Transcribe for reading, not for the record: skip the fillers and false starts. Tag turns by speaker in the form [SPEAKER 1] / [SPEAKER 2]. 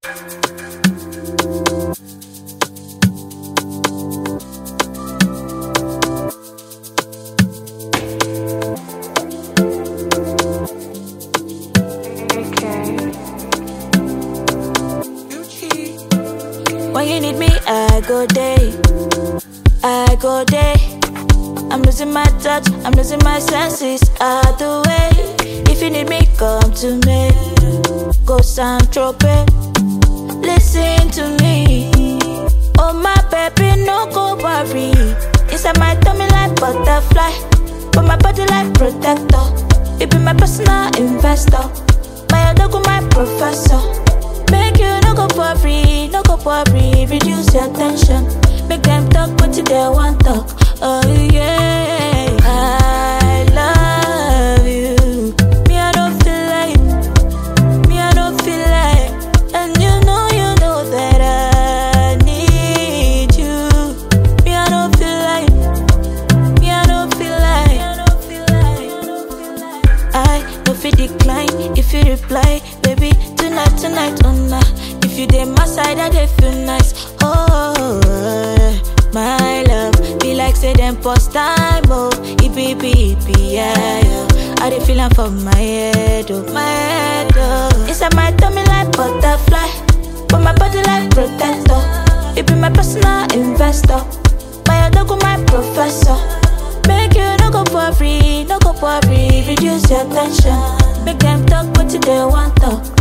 [SPEAKER 1] When you need me, I go day, I go day. I'm losing my touch, I'm losing my senses, out the way. If you need me, come to me. Go Saint-Tropez, listen to me. Oh my baby, no go worry. Inside my tummy like butterfly, but my body like protector. You be my personal investor, my dog, my professor. Make you no go worry, no go worry. Reduce your tension, make them talk what you they want talk. Oh yeah, I love you. Me I don't feel like, me I don't feel like, and you know that I need you. Me I don't feel like, me I don't feel like, I don't feel decline if you reply, baby. Tonight, oh nah. If you dey my side, I dey feel nice. Oh, my love, be like say them post time, oh. Yeah, yeah. I dey feelin' for my head, oh, my head, oh. Inside my tummy like butterfly, but my body like protector. You be my personal investor, my dog, my professor. Make you no go worry, no go worry. Reduce your tension, make them talk what you they want talk.